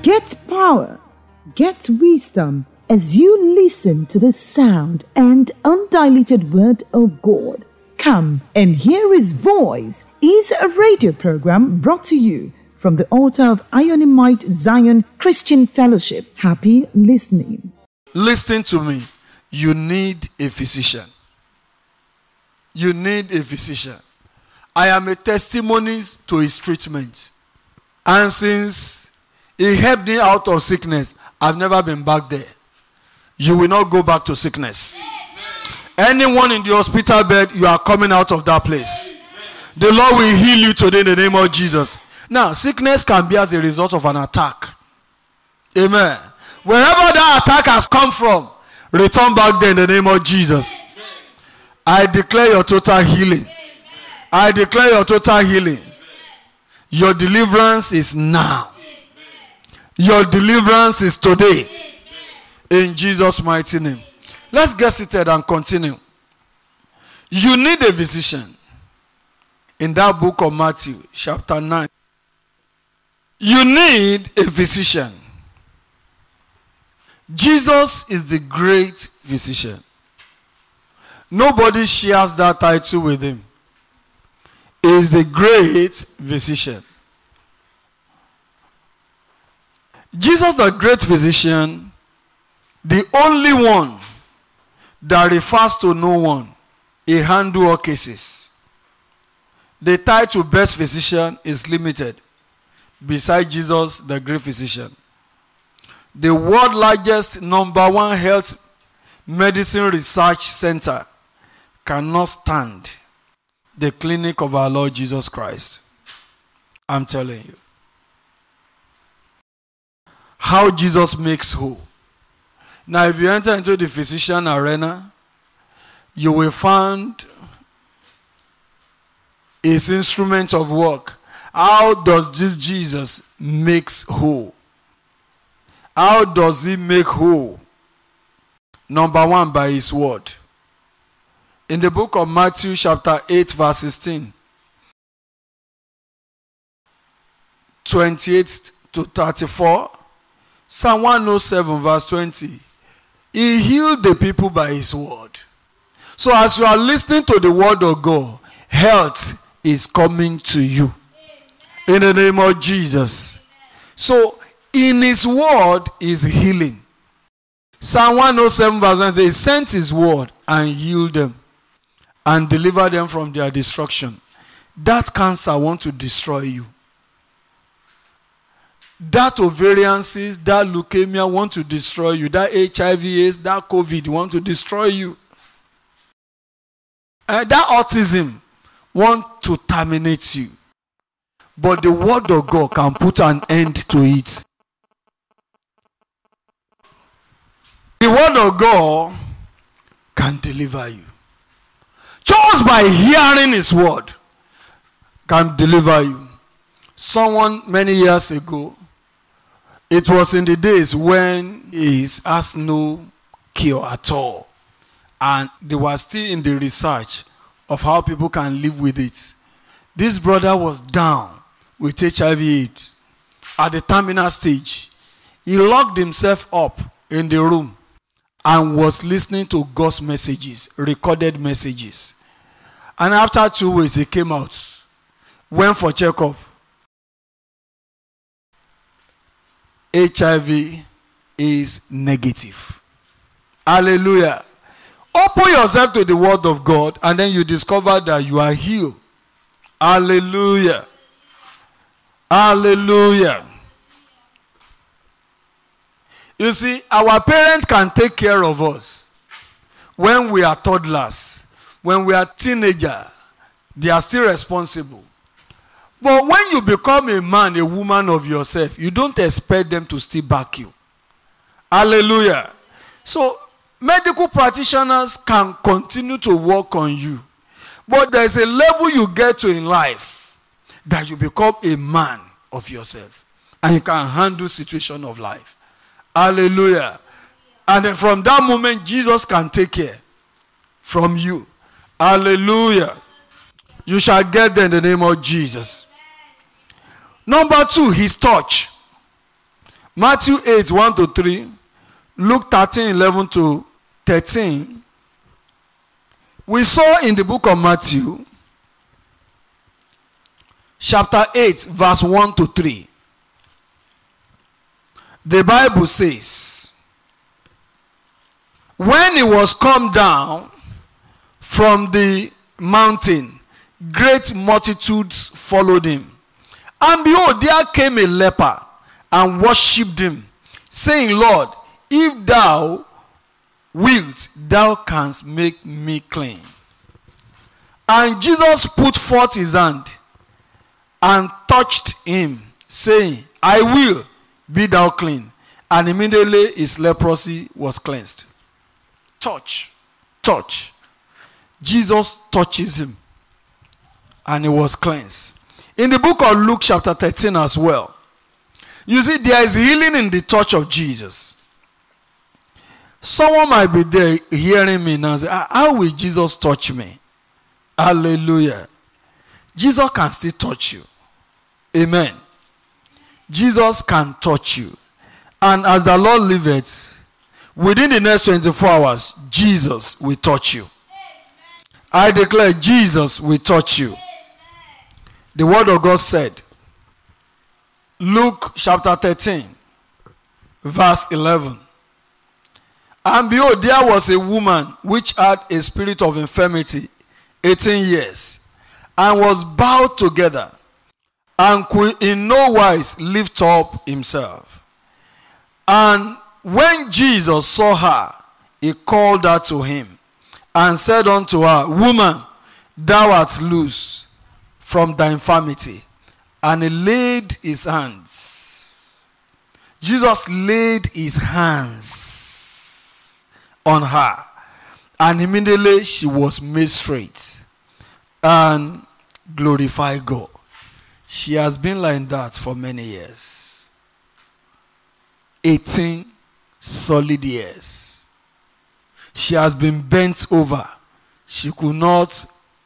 Get power, get wisdom as you listen to the sound and undiluted word of God. Come and hear His voice is a radio program brought to you from the altar of Ionimite Zion Christian Fellowship. Happy listening. Listen to me. You need a physician. You need a physician. I am a testimony to his treatment. And since he helped me out of sickness, I've never been back there. You will not go back to sickness. Anyone in the hospital bed, you are coming out of that place. The Lord will heal you today in the name of Jesus. Now, sickness can be as a result of an attack. Amen. Wherever that attack has come from, return back there in the name of Jesus. I declare your total healing. I declare your total healing. Your deliverance is now. Your deliverance is today. In Jesus' mighty name. Let's get seated and continue. You need a physician. In that book of Matthew, chapter 9. You need a physician. Jesus is the great physician. Nobody shares that title with him. He is the great physician. Jesus, the great physician, the only one that refers to no one, he handles all cases. The title best physician is limited. Beside Jesus, the great physician. The world's largest number one health medicine research center cannot stand the clinic of our Lord Jesus Christ. I'm telling you. How Jesus makes whole. Now, if you enter into the physician arena, you will find his instrument of work. How does this Jesus makes whole? How does he make whole? Number one, by his word. In the book of Matthew chapter 8 verse 16, 28 to 34, Psalm 107 verse 20, he healed the people by his word. So as you are listening to the word of God, health is coming to you. In the name of Jesus. So in his word is healing. Psalm 107 verse 1 says, he sent his word and healed them and delivered them from their destruction. That cancer wants to destroy you. That ovarian cyst, that leukemia want to destroy you. That HIV/AIDS, that COVID want to destroy you. That autism want to terminate you. But the word of God can put an end to it. The word of God can deliver you. Just by hearing his word can deliver you. Someone many years ago, it was in the days when AIDS has no cure at all. And they were still in the research of how people can live with it. This brother was down with HIV/AIDS at the terminal stage. He locked himself up in the room and was listening to God's messages, recorded messages. And after 2 weeks, he came out, went for checkup. HIV is negative. Hallelujah. Open yourself to the word of God and then you discover that you are healed. Hallelujah. Hallelujah. You see, our parents can take care of us when we are toddlers. When we are teenagers, they are still responsible. But when you become a man, a woman of yourself, you don't expect them to still back you. Hallelujah. So, medical practitioners can continue to work on you. But there's a level you get to in life that you become a man of yourself. And you can handle situation of life. Hallelujah. And then from that moment, Jesus can take care from you. Hallelujah. You shall get there in the name of Jesus. Number 2, his touch. Matthew 8, 1 to 3, Luke 13, 11 to 13. We saw in the book of Matthew, chapter 8, verse 1 to 3. The Bible says, when he was come down from the mountain, great multitudes followed him. And behold, there came a leper and worshipped him, saying, Lord, if thou wilt, thou canst make me clean. And Jesus put forth his hand and touched him, saying, I will, be thou clean. And immediately his leprosy was cleansed. Touch. Jesus touches him, and he was cleansed. In the book of Luke chapter 13 as well, you see there is healing in the touch of Jesus. Someone might be there hearing me now and say, how will Jesus touch me? Hallelujah. Jesus can still touch you. Amen. Jesus can touch you. And as the Lord liveth, within the next 24 hours, Jesus will touch you. I declare Jesus will touch you. The word of God said, Luke chapter 13, verse 11. And behold, there was a woman which had a spirit of infirmity 18 years, and was bowed together, and could in no wise lift up himself. And when Jesus saw her, he called her to him, and said unto her, Woman, thou art loose from thy infirmity. And he laid his hands. Jesus laid his hands on her, and immediately she was made straight and glorified God. She has been like that for many years. 18 solid years. She has been bent over. She could not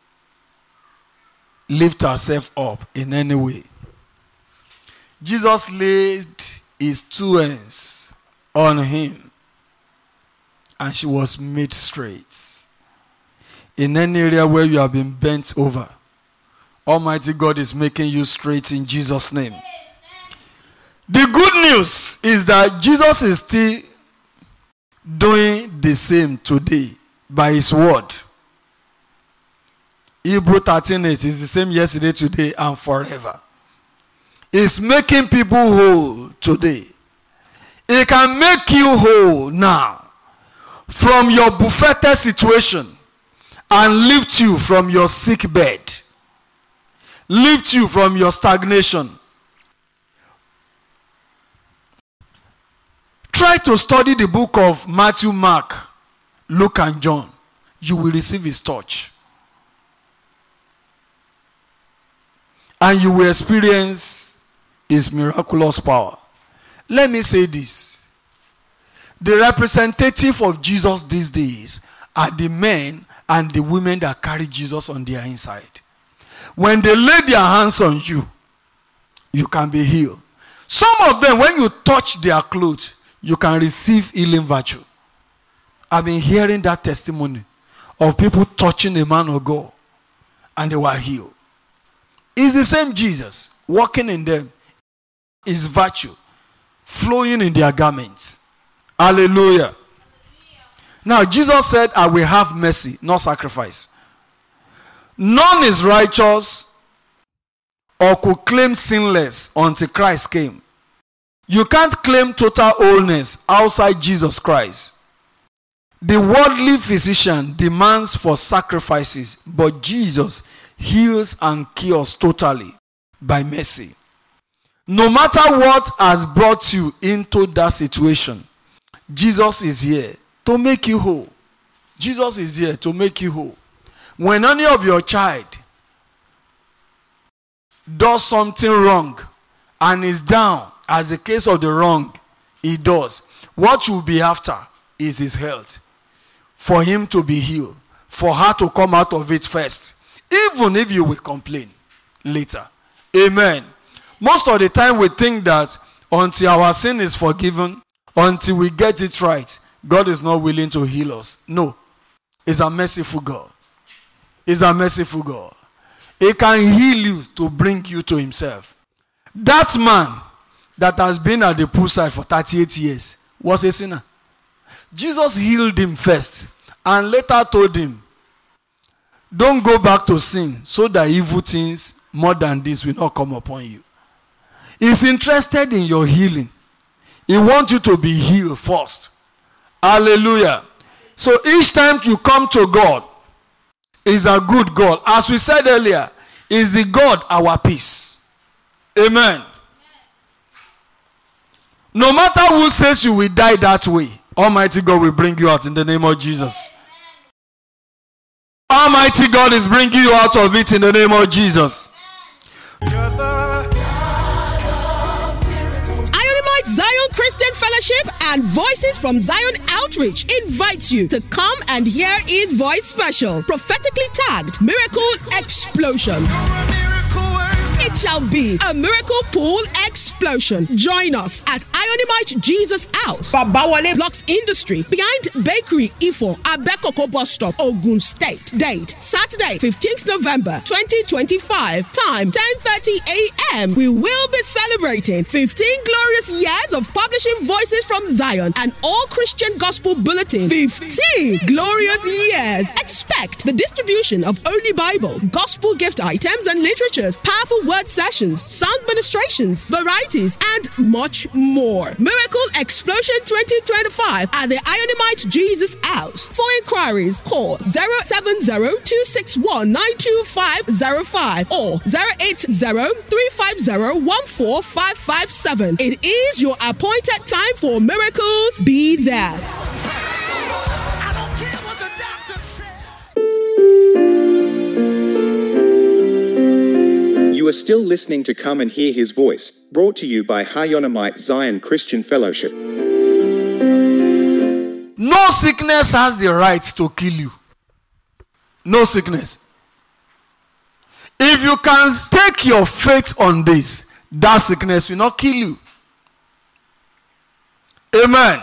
lift herself up in any way. Jesus laid his two hands on him, and she was made straight. In any area where you have been bent over, Almighty God is making you straight in Jesus' name. The good news is that Jesus is still doing the same today by his word. Hebrew 13:8 is the same yesterday, today, and forever. He's making people whole today. He can make you whole now from your buffeted situation and lift you from your sick bed. Lift you from your stagnation. Try to study the book of Matthew, Mark, Luke, and John. You will receive his touch. And you will experience his miraculous power. Let me say this. The representative of Jesus these days are the men and the women that carry Jesus on their inside. When they lay their hands on you, you can be healed. Some of them, when you touch their clothes, you can receive healing virtue. I've been hearing that testimony of people touching a man of God and they were healed. It's the same Jesus walking in them. Is virtue flowing in their garments. Hallelujah. Now Jesus said, I will have mercy, not sacrifice. None is righteous or could claim sinless until Christ came. You can't claim total wholeness outside Jesus Christ. The worldly physician demands for sacrifices, but Jesus heals and cures totally by mercy. No matter what has brought you into that situation, Jesus is here to make you whole. Jesus is here to make you whole. When any of your child does something wrong and is down as a case of the wrong he does, what you'll be after is his health. For him to be healed. For her to come out of it first. Even if you will complain later. Amen. Most of the time we think that until our sin is forgiven, until we get it right, God is not willing to heal us. No. He's a merciful God. He's a merciful God. He can heal you to bring you to himself. That man that has been at the poolside for 38 years was a sinner. Jesus healed him first and later told him, don't go back to sin so that evil things more than this will not come upon you. He's interested in your healing. He wants you to be healed first. Hallelujah. So each time you come to God, He's a good God. As we said earlier, is the God our peace. Amen. No matter who says you will die that way, Almighty God will bring you out in the name of Jesus. Almighty God is bringing you out of it in the name of Jesus. Zion Christian Fellowship and Voices from Zion Outreach invites you to come and hear His voice special, prophetically tagged Miracle Explosion. It shall be a miracle pool explosion. Join us at Ionimite Jesus House, Babawale Blocks Industry, behind Bakery Ifo, Abekoko Bus Stop, Ogun State. Date, Saturday, 15th November, 2025. Time, 10:30 a.m. We will be celebrating 15 glorious years of publishing Voices from Zion and All Christian Gospel Bulletin. 15 glorious years. Expect the distribution of Only Bible, gospel gift items and literatures, powerful word sessions, sound ministrations, varieties, and much more. Miracle Explosion 2025 at the Ionimite Jesus House. For inquiries, call 070-261-92505 or 080-350-14557. It is your appointed time for miracles. Be there. You are still listening to Come and Hear His Voice, brought to you by Ionimite Zion Christian Fellowship. No sickness has the right to kill you. No sickness. If you can take your faith on this, that sickness will not kill you. Amen.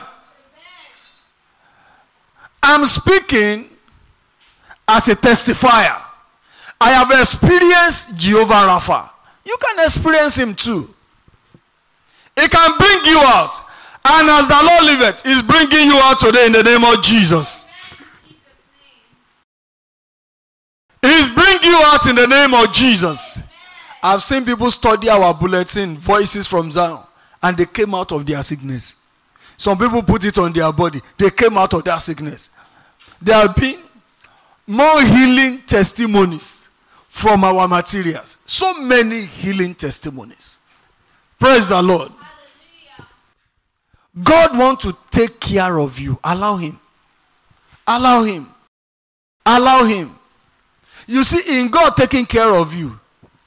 I'm speaking as a testifier. I have experienced Jehovah Rapha. You can experience him too. He can bring you out. And as the Lord liveth, he's bringing you out today in the name of Jesus. He's bringing you out in the name of Jesus. I've seen people study our bulletin, Voices from Zion, and they came out of their sickness. Some people put it on their body. They came out of their sickness. There have been more healing testimonies from our materials. So many healing testimonies. Praise the Lord. God wants to take care of you. Allow him. Allow him. Allow him. You see, in God taking care of you,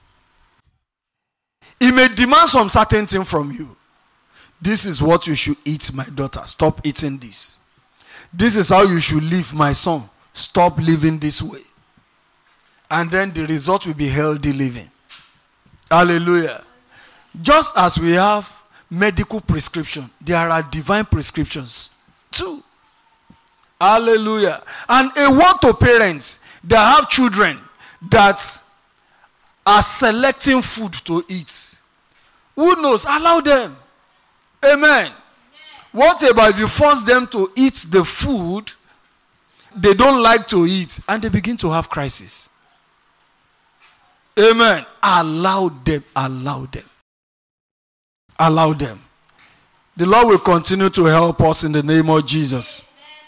he may demand some certain thing from you. This is what you should eat, my daughter. Stop eating this. This is how you should live, my son. Stop living this way. And then the result will be healthy living. Hallelujah. Just as we have medical prescription, there are divine prescriptions too. Hallelujah. And a word to parents that have children that are selecting food to eat. Who knows? Allow them. Amen. What about if you force them to eat the food they don't like to eat and they begin to have crisis? Amen. Allow them. Allow them. Allow them. The Lord will continue to help us in the name of Jesus.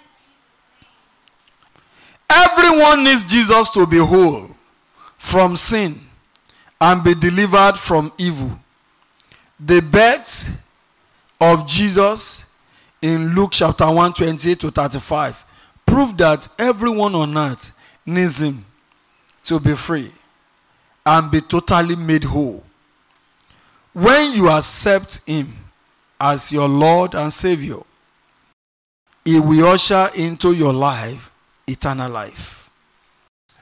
Everyone needs Jesus to be whole from sin and be delivered from evil. The birth of Jesus in Luke chapter 1, 28 to 35 prove that everyone on earth needs him to be free and be totally made whole. When you accept him as your Lord and Savior, he will usher into your life eternal life.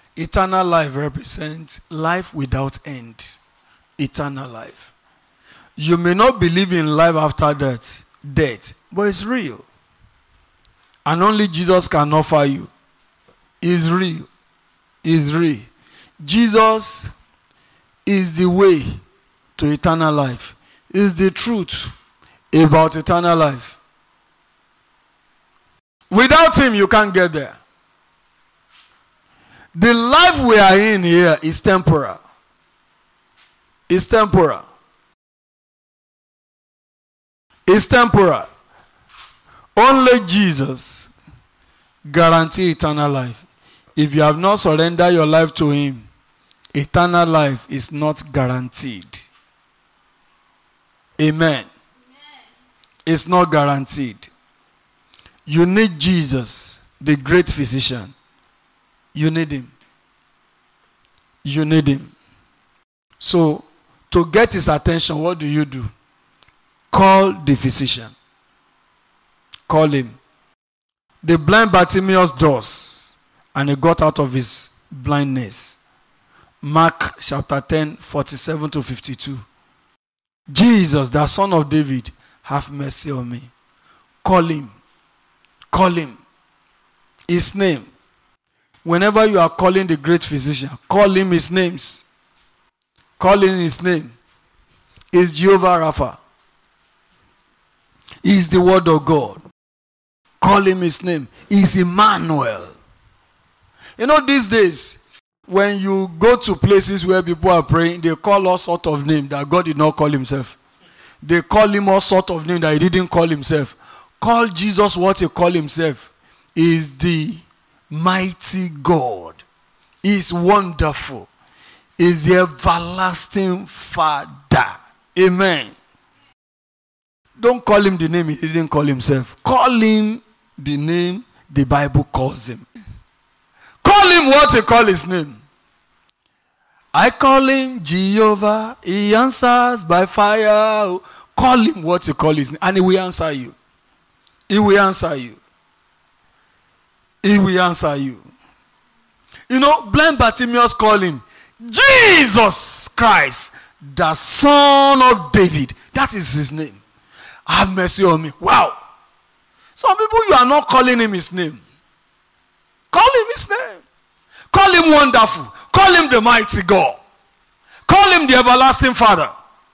Eternal life represents life without end. Eternal life. You may not believe in life after death, but it's real. And only Jesus can offer you. It's real. It's real. Jesus is the way to eternal life. Is the truth about eternal life. Without him, you can't get there. The life we are in here is temporal. It's temporal. It's temporal. Only Jesus guarantees eternal life. If you have not surrendered your life to him, eternal life is not guaranteed. Amen. It's not guaranteed. You need Jesus, the great physician. You need him. You need him. So, to get his attention, what do? Call the physician. Call him. The blind Bartimaeus does, and he got out of his blindness. Mark chapter 10, 47 to 52. Jesus, the Son of David, have mercy on me. Call him. Call him. His name. Whenever you are calling the great physician, call him his names. Call him his name. Is Jehovah Rapha. He is the word of God. Call him his name. He is Emmanuel. You know, these days, when you go to places where people are praying, they call all sorts of names that God did not call himself. They call him all sorts of names that he didn't call himself. Call Jesus what he called himself. He is the mighty God. He is wonderful. He is the everlasting Father. Amen. Don't call him the name he didn't call himself. Call him the name the Bible calls him. Call him what he called his name. I call him Jehovah. He answers by fire. Call him what he called his name. And he will answer you. He will answer you. He will answer you. You know, blind Bartimaeus called him Jesus Christ, the Son of David. That is his name. Have mercy on me. Wow. Some people, you are not calling him his name. Call him his name. Call him wonderful. Call him the mighty God. Call him the everlasting Father.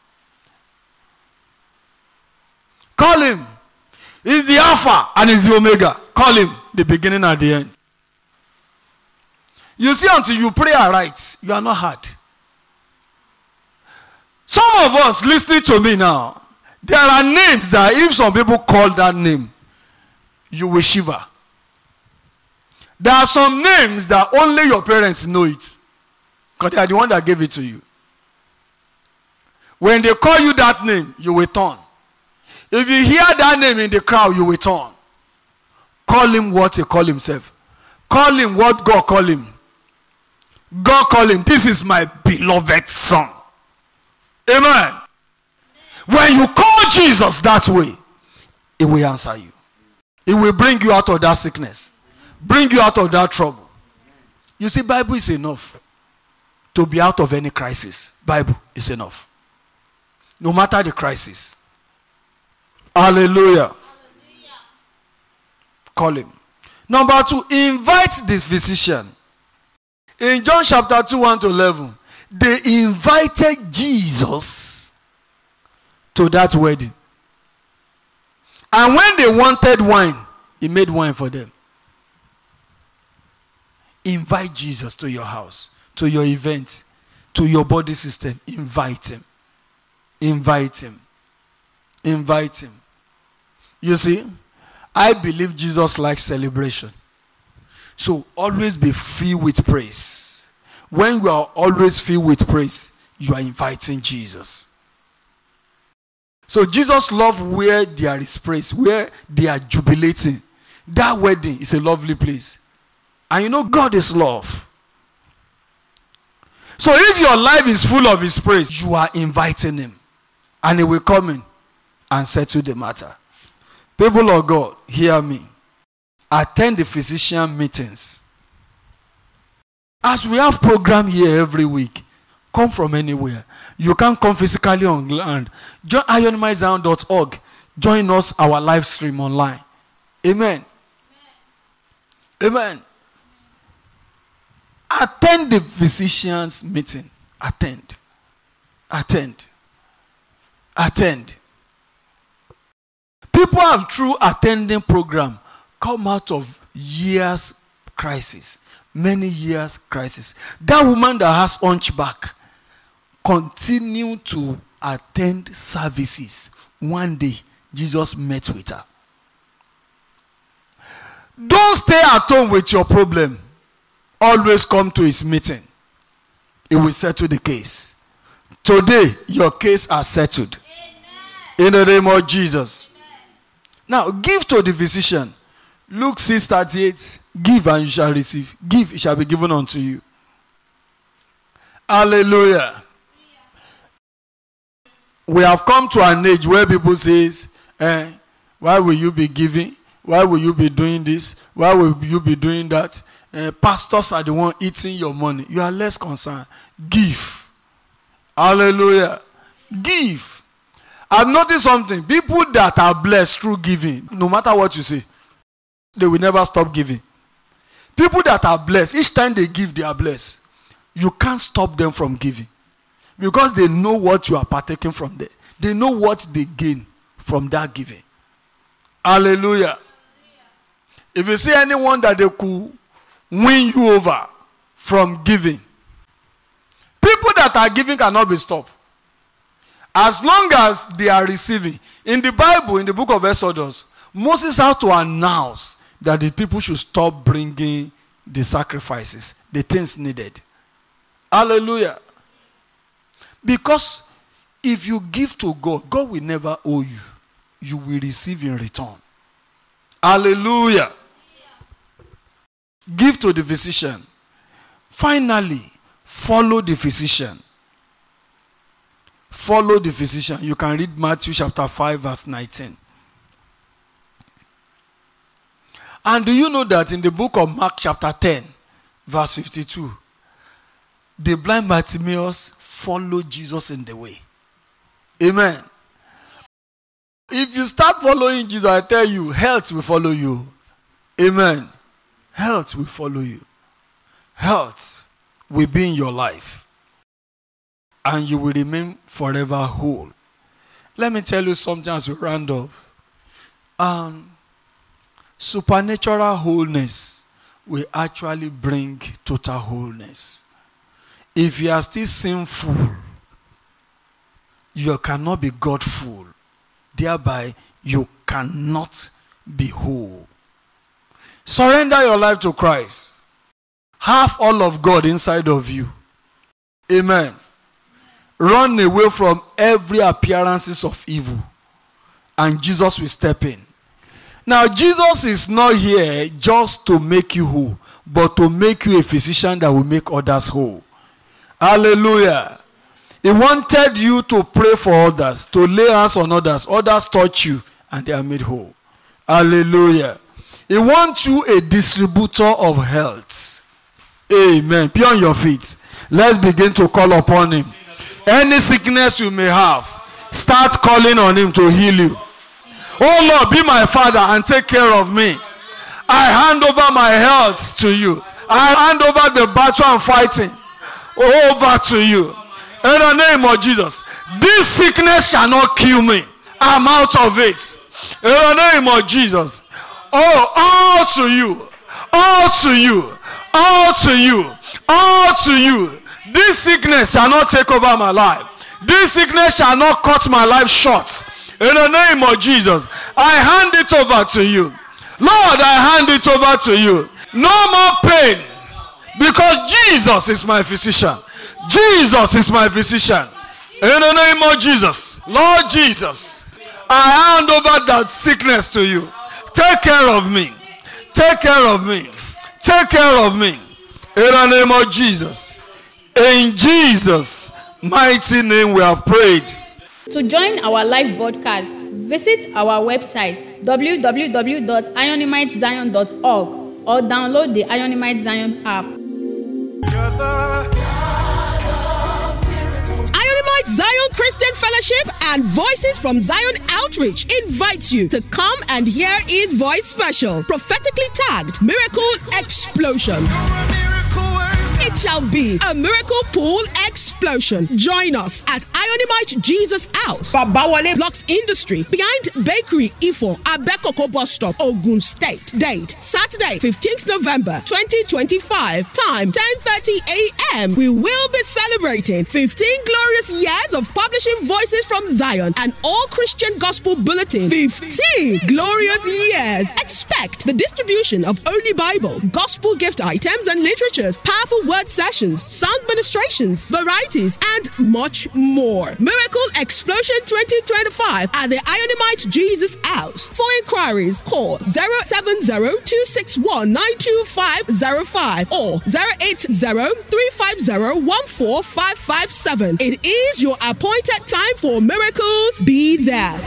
Call him. He's the Alpha and he's the Omega. Call him the beginning and the end. You see, until you pray aright, you are not hard. Some of us listening to me now, there are names that if some people call that name, you will shiver. There are some names that only your parents know it, because they are the one that gave it to you. When they call you that name, you will turn. If you hear that name in the crowd, you will turn. Call him what he called himself. Call him what God called him. God called him, this is my beloved son. Amen. When you call Jesus that way, he will answer you. He will bring you out of that sickness. Bring you out of that trouble. You see, Bible is enough to be out of any crisis. Bible is enough. No matter the crisis. Hallelujah. Call him. Number 2, invite this physician. In John chapter 2, 1 to 11, they invited Jesus to that wedding. And when they wanted wine, he made wine for them. Invite Jesus to your house, to your event, to your body system. Invite him. Invite him. Invite him. You see, I believe Jesus likes celebration. So always be filled with praise. When you are always filled with praise, you are inviting Jesus. So Jesus loves where there is praise, where they are jubilating. That wedding is a lovely place. And you know God is love. So if your life is full of his praise, you are inviting him. And he will come in and settle the matter. People of God, hear me. Attend the physician meetings. As we have program here every week, Come from anywhere. You can't come physically on land. Join IronMindZion.org. Join us, our live stream online. Amen. Amen. Attend the physician's meeting. Attend. People have, through attending program, come out of years crisis. Many years crisis. That woman that has hunchback continue to attend services. One day, Jesus met with her. Don't stay at home with your problem. Always come to his meeting. It will settle the case. Today, your case are settled. Amen. In the name of Jesus. Amen. Now, give to the physician. Luke 6:38. Give and you shall receive. Give, it shall be given unto you. Hallelujah. We have come to an age where people say, why will you be giving? Why will you be doing this? Why will you be doing that? Pastors are the one eating your money. You are less concerned. Give. Hallelujah. Give. I've noticed something. People that are blessed through giving, no matter what you say, they will never stop giving. People that are blessed, each time they give, they are blessed. You can't stop them from giving. Because they know what you are partaking from there. They know what they gain from that giving. Hallelujah. If you see anyone that they could win you over from giving, people that are giving cannot be stopped. As long as they are receiving. In the Bible, in the book of Exodus, Moses had to announce that the people should stop bringing the sacrifices, the things needed. Hallelujah. Because if you give to God, God will never owe you. You will receive in return. Hallelujah. Give to the physician. Finally, follow the physician. Follow the physician. You can read Matthew chapter 5 verse 19. And do you know that in the book of Mark chapter 10 verse 52, the blind Bartimaeus followed Jesus in the way. Amen. If you start following Jesus, I tell you, health will follow you. Amen. Health will follow you. Health will be in your life. And you will remain forever whole. Let me tell you something as we round up. Supernatural wholeness will actually bring total wholeness. If you are still sinful, you cannot be Godful. Thereby, you cannot be whole. Surrender your life to Christ. Have all of God inside of you. Amen. Run away from every appearances of evil. And Jesus will step in. Now, Jesus is not here just to make you whole, but to make you a physician that will make others whole. Hallelujah. He wanted you to pray for others, to lay hands on others. Others touch you, and they are made whole. Hallelujah. He wants you a distributor of health. Amen. Be on your feet. Let's begin to call upon him. Any sickness you may have, start calling on him to heal you. Oh Lord, be my Father and take care of me. I hand over my health to you. I hand over the battle I'm fighting over to you. In the name of Jesus. This sickness shall not kill me. I'm out of it. In the name of Jesus. Oh, all to you. All to you. All to you. All to you. This sickness shall not take over my life. This sickness shall not cut my life short. In the name of Jesus, I hand it over to you. Lord, I hand it over to you. No more pain. Because Jesus is my physician. Jesus is my physician. In the name of Jesus. Lord Jesus, I hand over that sickness to you. Take care of me. Take care of me. Take care of me. In the name of Jesus. In Jesus' mighty name we have prayed. To join our live broadcast, visit our website www.IronMindZion.org or download the IronMindZion app. Christian Fellowship and Voices from Zion Outreach invites you to come and hear His Voice special, prophetically tagged Miracle Explosion. It shall be a miracle pool explosion. Join us at Ionimite Jesus House, Babawale Blocks Industry, behind Bakery Ifo, Abekoko Bus Stop, Ogun State. Date, Saturday, 15th November, 2025. Time, 10:30 a.m. We will be celebrating 15 glorious years of publishing Voices from Zion and All Christian Gospel Bulletin. 15 glorious years. Expect the distribution of Holy Bible, gospel gift items and literatures, powerful word sessions, sound ministrations, varieties, and much more. Miracle Explosion 2025 at the Ionimite Jesus House. For inquiries, call 070-261-92505 or 080-350-14557. It is your appointed time for miracles. Be there.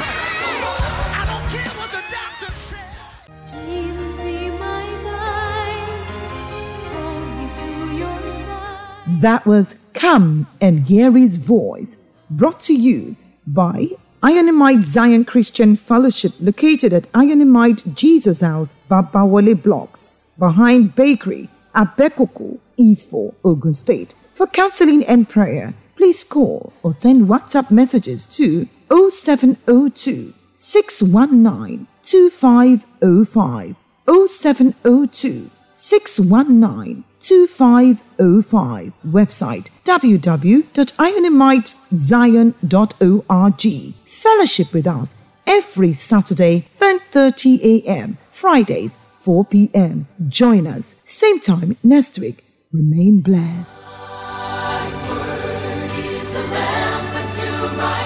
That was Come and Hear His Voice, brought to you by Ionimite Zion Christian Fellowship, located at Ionimite Jesus House, Babawale Blocks, behind Bakery, Abekoko, Ifo, Ogun State. For counseling and prayer, please call or send WhatsApp messages to 0702 619 2505, 0702 619 2505. Website www.ionimitezion.org. Fellowship with us every Saturday 10:30 a.m. Fridays 4 p.m. Join us same time next week. Remain blessed. Thy word is a lamp unto my